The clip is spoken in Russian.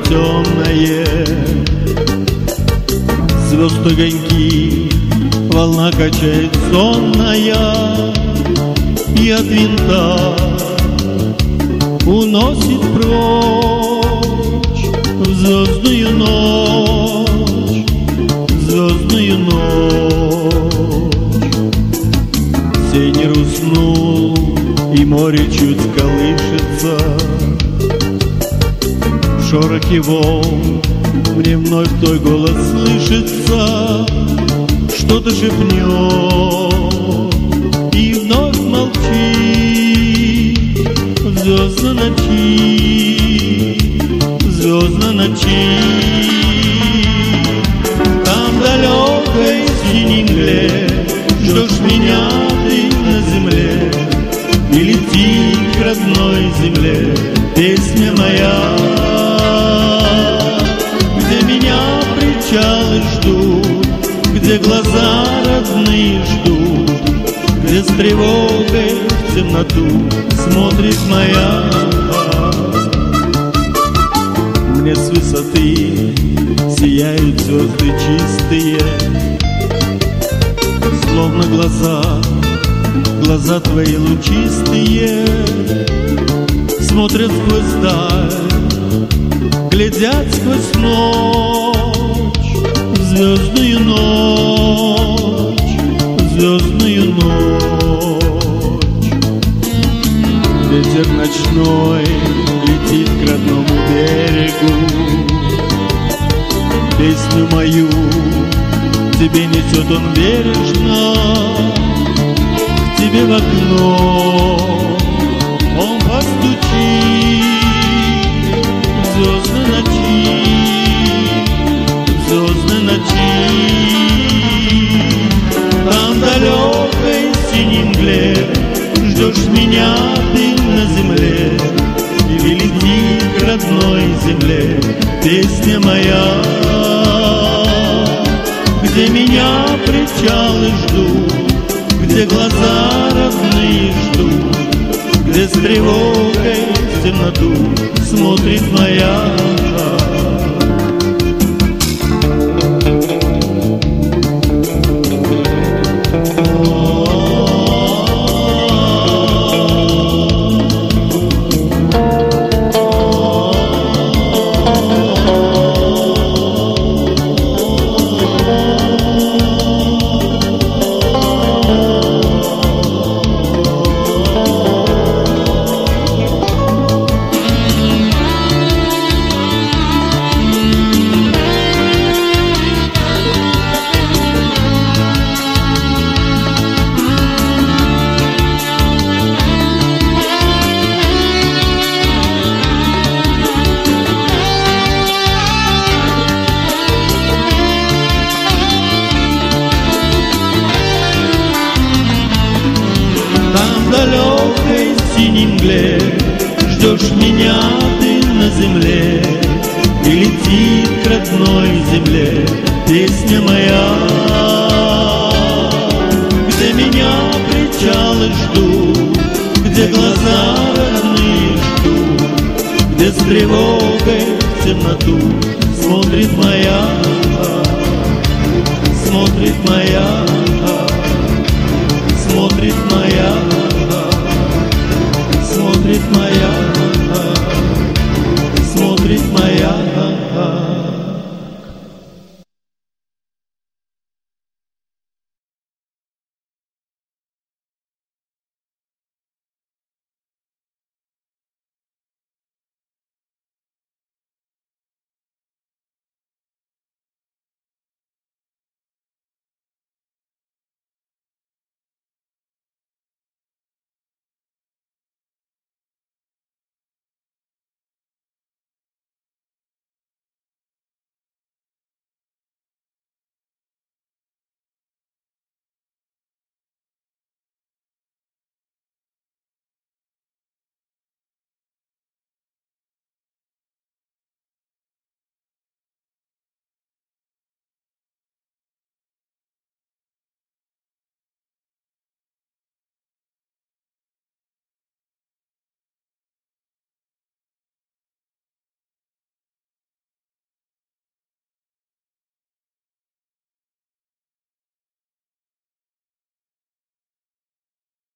темное, звезд огоньки, волна качает сонная, и от винта уносит прочь в звездную ночь, в звездную ночь. Сенер уснул, и море чуть колышется, в шорохе волн мне вновь твой голос слышится, что-то шепнет и вновь молчит в звездной ночи, в звездной ночи. Там далекой синей мгле ждешь меня ты на земле, и летит к родной земле песня моя, где меня причалы ждут, где глаза родные ждут, где с тревогой в темноту смотрит моя. Мне с высоты сияют звезды чистые, словно глаза твои лучистые, смотрят сквозь даль, глядят сквозь ночь, в звездную ночь, в звездную ночь. Ветер ночной летит к родному берегу, песню мою тебе несет он бережно, к тебе в окно он постучит в звездной ночи, в звездной ночи. Там далекой синей мгле ждешь меня ты на земле, и лети к родной земле песня моя, где меня причалы ждут, где глаза родные ждут, где с тревогой в темноту смотрит моя. Далекой синей мгле ждешь меня ты на земле, и летит к родной земле песня моя, где меня причалы ждут, где глаза родные ждут, где с тревогой в темноту смотрит моя.